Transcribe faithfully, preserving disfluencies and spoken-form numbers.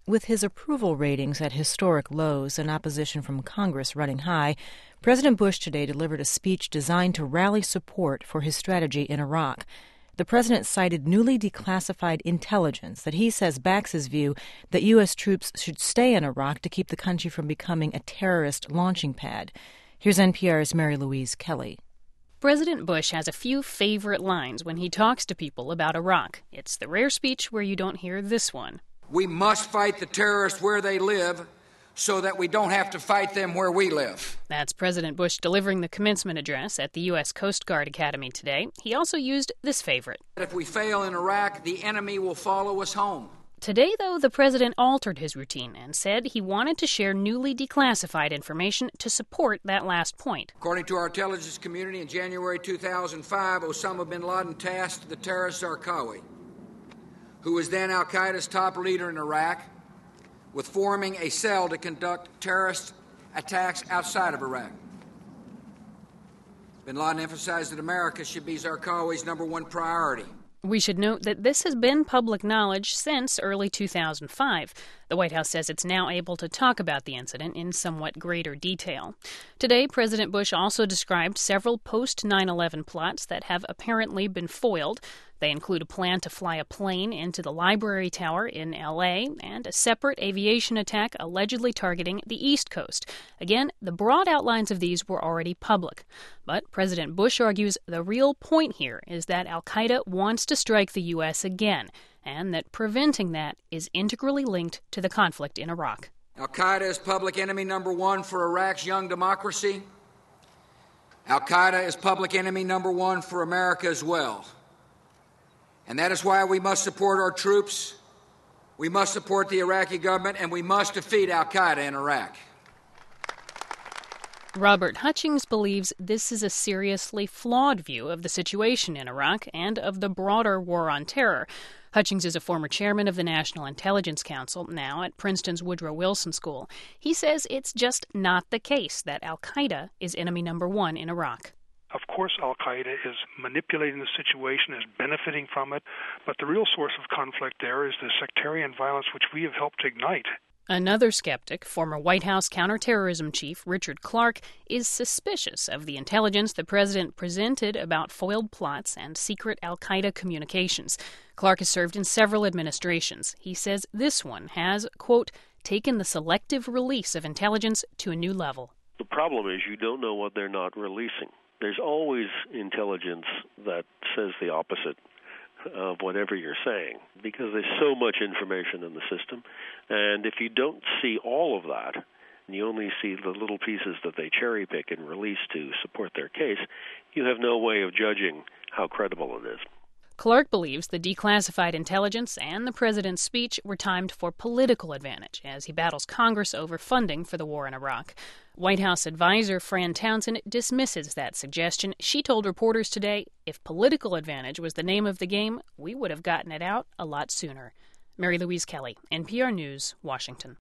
With his approval ratings at historic lows and opposition from Congress running high, President Bush today delivered a speech designed to rally support for his strategy in Iraq. The president cited newly declassified intelligence that he says backs his view that U S troops should stay in Iraq to keep the country from becoming a terrorist launching pad. Here's N P R's Mary Louise Kelly. President Bush has a few favorite lines when he talks to people about Iraq. It's the rare speech where you don't hear this one. We must fight the terrorists where they live so that we don't have to fight them where we live. That's President Bush delivering the commencement address at the U S Coast Guard Academy today. He also used this favorite. If we fail in Iraq, the enemy will follow us home. Today, though, the president altered his routine and said he wanted to share newly declassified information to support that last point. According to our intelligence community, in January two thousand five, Osama bin Laden tasked the terrorist Zarqawi, who was then al-Qaeda's top leader in Iraq, with forming a cell to conduct terrorist attacks outside of Iraq. Bin Laden emphasized that America should be Zarqawi's number one priority. We should note that this has been public knowledge since early two thousand five. The White House says it's now able to talk about the incident in somewhat greater detail. Today, President Bush also described several post nine eleven plots that have apparently been foiled. They include a plan to fly a plane into the Library Tower in L A and a separate aviation attack allegedly targeting the East Coast. Again, the broad outlines of these were already public. But President Bush argues the real point here is that al-Qaeda wants to strike the U S again, and that preventing that is integrally linked to the conflict in Iraq. Al-Qaeda is public enemy number one for Iraq's young democracy. Al-Qaeda is public enemy number one for America as well. And that is why we must support our troops, we must support the Iraqi government, and we must defeat al-Qaeda in Iraq. Robert Hutchings believes this is a seriously flawed view of the situation in Iraq and of the broader war on terror. Hutchings is a former chairman of the National Intelligence Council, now at Princeton's Woodrow Wilson School. He says it's just not the case that al-Qaeda is enemy number one in Iraq. Of course, al-Qaeda is manipulating the situation, is benefiting from it, but the real source of conflict there is the sectarian violence which we have helped ignite. Another skeptic, former White House counterterrorism chief Richard Clarke, is suspicious of the intelligence the president presented about foiled plots and secret al-Qaeda communications. Clarke has served in several administrations. He says this one has, quote, taken the selective release of intelligence to a new level. The problem is you don't know what they're not releasing. There's always intelligence that says the opposite of whatever you're saying, because there's so much information in the system. And if you don't see all of that, and you only see the little pieces that they cherry pick and release to support their case, you have no way of judging how credible it is. Clarke believes the declassified intelligence and the president's speech were timed for political advantage as he battles Congress over funding for the war in Iraq. White House advisor Fran Townsend dismisses that suggestion. She told reporters today, if political advantage was the name of the game, we would have gotten it out a lot sooner. Mary Louise Kelly, N P R News, Washington.